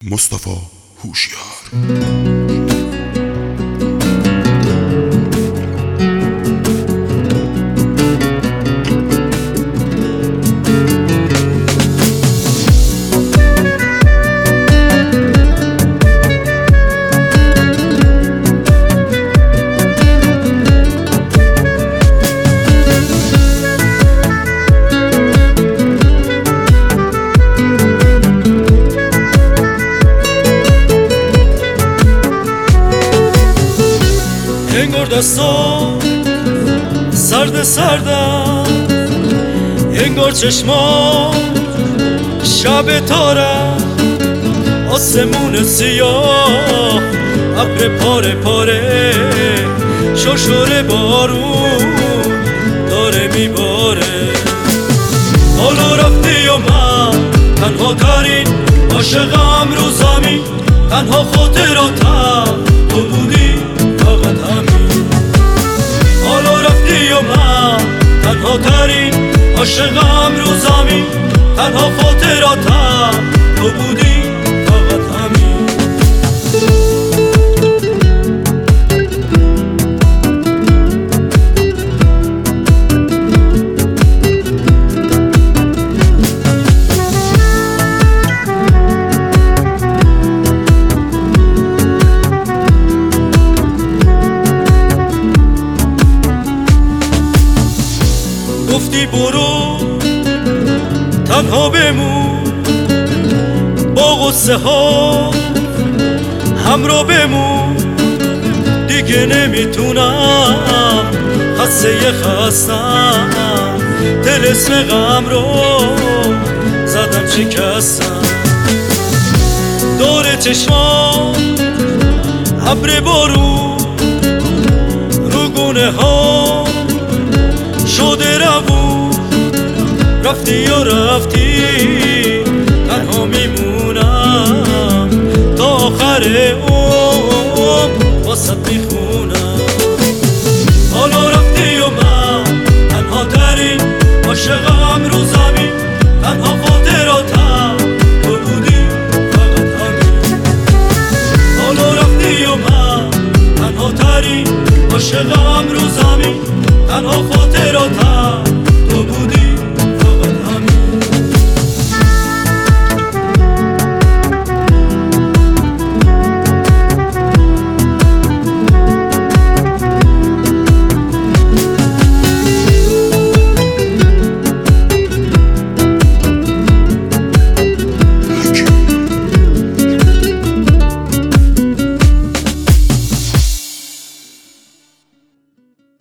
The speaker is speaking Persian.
مصطفی هوشیار. انگار دستان سرد سردم، انگار چشمان شب تارم، آسمون سیاه ابر پاره پاره، شرشر بارون داره میباره. حالا رفتی و من تنها ترین عاشقم رو زمین، تنها خاطراتم تو بودی فقط همین. حالا رفتی و من تنها ترین عاشقم رو زمین، تنها خاطراتم تو بودی فقط همین. گفتی برو تنها بمون، با غصه ها همراه بمون، دیگه نمیتونم خسته خستم، طلسم غم رو زدم شکستم. دور چشمام ابر بارون رو گونه ها شده روون، رفتی یا رفتی تنها میمونم، تا آخر عمر واسه میخونم.